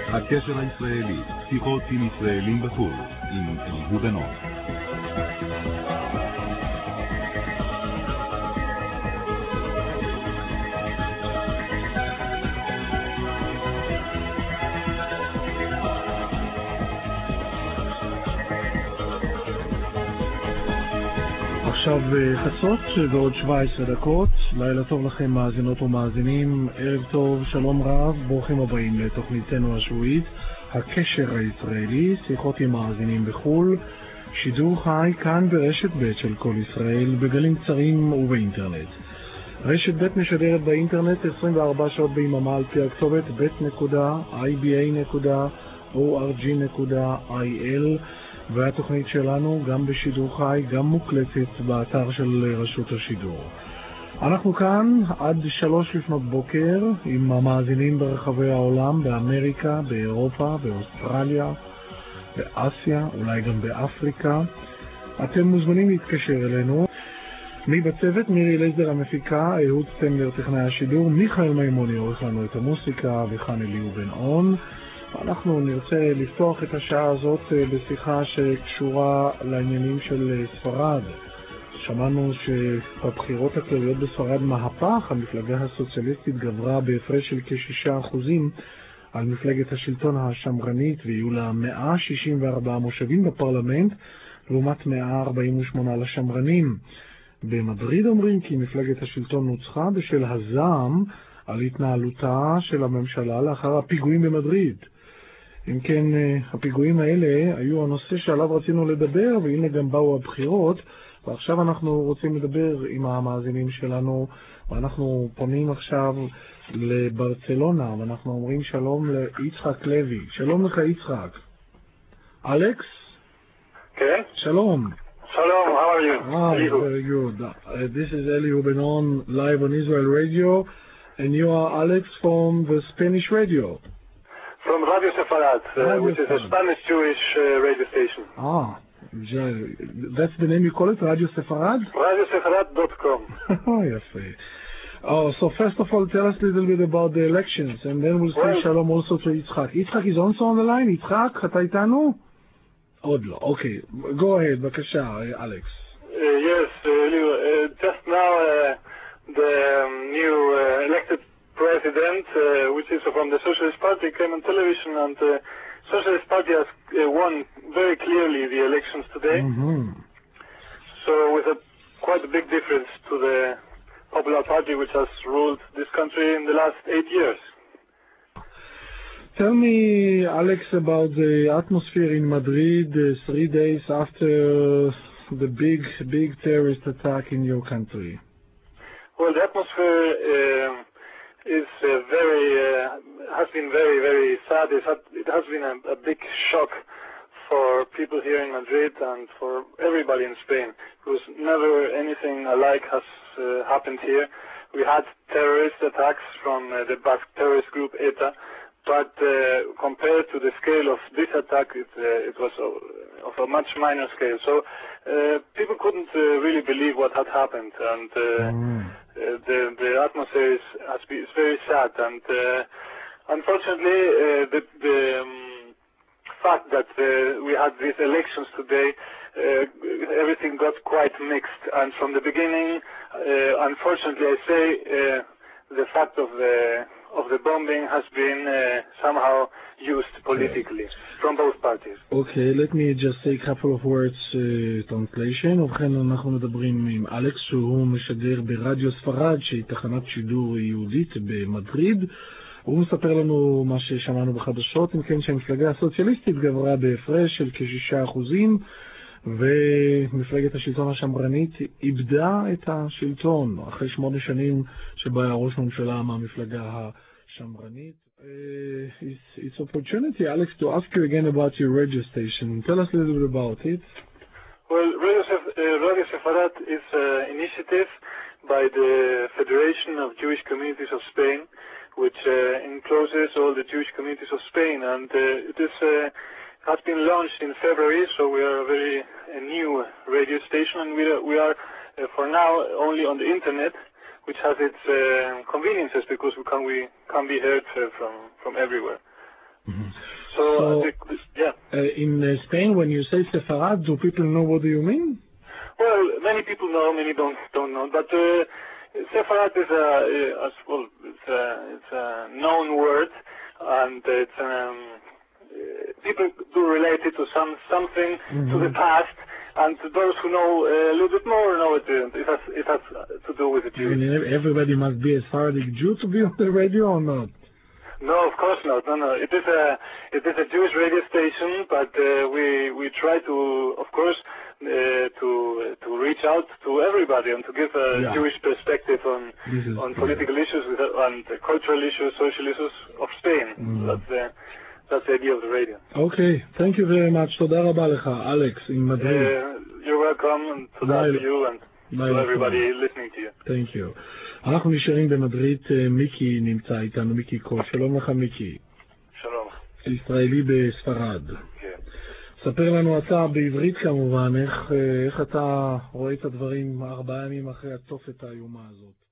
הקשר הישראלי, שיחות עם ישראלים בחו"ל, עם אליהו בן-און. עכשיו חצות ועוד 17 דקות, לילה טוב לכם מאזינות ומאזינים, ערב טוב, שלום רב, ברוכים הבאים לתוכניתנו השבועית, הקשר הישראלי, שיחות עם מאזינים בחול, שידור חי כאן ברשת ב' של כל ישראל, בגלים קצרים ובאינטרנט. רשת ב' משדרת באינטרנט 24 שעות ביממה על פי הכתובת bit.iba.org.il, והתוכנית שלנו גם בשידור חי, גם מוקלטת באתר של רשות השידור. אנחנו כאן עד 3 לפנות בוקר עם המאזינים ברחבי העולם, באמריקה, באירופה, באוסטרליה, באסיה, אולי גם באפריקה. אתם מוזמנים להתקשר אלינו. מי בצוות? מירי לייזר המפיקה, אהוד סטמלר טכנאי השידור, מיכאל מימוני עורך לנו את המוסיקה, וכאן אליהו בן-און. אנחנו נרצה לפתוח את השעה הזאת בשיחה שקשורה לעניינים של ספרד. שמענו שבבחירות הכלליות בספרד מהפך, המפלגה הסוציאליסטית גברה בהפרש של כ6% על מפלגת השלטון השמרנית, ויהיו לה 164 מושבים בפרלמנט, לעומת 148 לשמרנים. במדריד אומרים כי מפלגת השלטון נוצחה בשל הזעם על התנהלותה של הממשלה לאחר הפיגועים במדריד. אם כן, הפיגועים האלה היו הנושא שעליו רצינו לדבר, והנה גם באו הבחירות, ועכשיו אנחנו רוצים לדבר עם המאזינים שלנו, ואנחנו פונים עכשיו לברצלונה, ואנחנו אומרים שלום ליצחק לוי. שלום לך יצחק. אלכס? כן? שלום. Shalom, how are you? Very good. This is Elihu Benon, live on Israel Radio, and you are Alex from the Spanish radio. From Radio Sefarad, which is a Spanish-Jewish radio station. That's the name you call it, Radio Sefarad? RadioSefarad.com. Oh, יפה. So first of all, tell us a little bit about the elections, and then we'll say shalom also to Yitzhak. Yitzhak is also on the line. Yitzhak, אתה איתנו? עוד לא. Okay, go ahead, בבקשה, Alex. Yes, just now the new elected president, which is from the Socialist Party, came on television, and the Socialist Party has won very clearly the elections today. Mm-hmm. So with quite a big difference to the Popular Party, which has ruled this country in the last 8 years. Tell me, Alex, about the atmosphere in Madrid 3 days after the big terrorist attack in your country. Well, the atmosphere is has been very, very sad. It has been a big shock for people here in Madrid and for everybody in Spain, because never anything alike has happened here. We had terrorist attacks from the Basque terrorist group ETA, but compared to the scale of this attack, it was of a much minor scale. So people couldn't really believe what had happened, and the atmosphere is very sad. And unfortunately, the fact that we had these elections today, everything got quite mixed. And from the beginning, unfortunately, I say the fact of the bombing has been somehow used politically from both parties. Okay, let me just say a couple of words translation. ובכן, אנחנו מדברים עם אלכס, שהוא משדר ברדיו ספרד, שהיא תחנת שידור יהודית במדריד. הוא מספר לנו מה ששמענו בחדשות, אם כן שהמפלגה הסוציאליסטית גברה בהפרש של כ6%, ומפלגת השלטון השמרנית איבדה את השלטון אחרי 8 שנים שבה היה ראש ממשלה מהמפלגה השמרנית. It's opportunity, Alex, to ask you again about your radio station. Tell us a little bit about it. Well, Radio Sefarad is an initiative by the Federation of Jewish Communities of Spain, which encloses all the Jewish communities of Spain, and it is has been launched in February, so we are a new radio station, and we are for now only on the internet, which has its conveniences because we can be heard from everywhere. So yeah. In Spain, when you say Sefarad, do people know what do you mean? Well, many people know, many don't know. But Sefarad is it's a known word, and it's people do relate it to something to the past. And those who know a little bit more know it. It has to do with the Jews. I mean, everybody must be a Sephardic Jew to be on the radio or not? No, of course not. No. It is a Jewish radio station, but we try to, of course, to reach out to everybody and to give a Jewish perspective on political issues and cultural issues, social issues of Spain. That's the idea of the radio. Okay, thank you very much. תודה רבה לך, אלכס, in Madrid. You're welcome, and to you and to everybody listening to you. Thank you. אנחנו נשארים במדריד, מיקי נמצא איתנו, מיקי קול. שלום לך, מיקי. שלום. ישראלי בספרד. כן. ספר לנו אתה בעברית כמובן, איך אתה רואה את הדברים 4 ימים אחרי הצופת האיומה הזאת.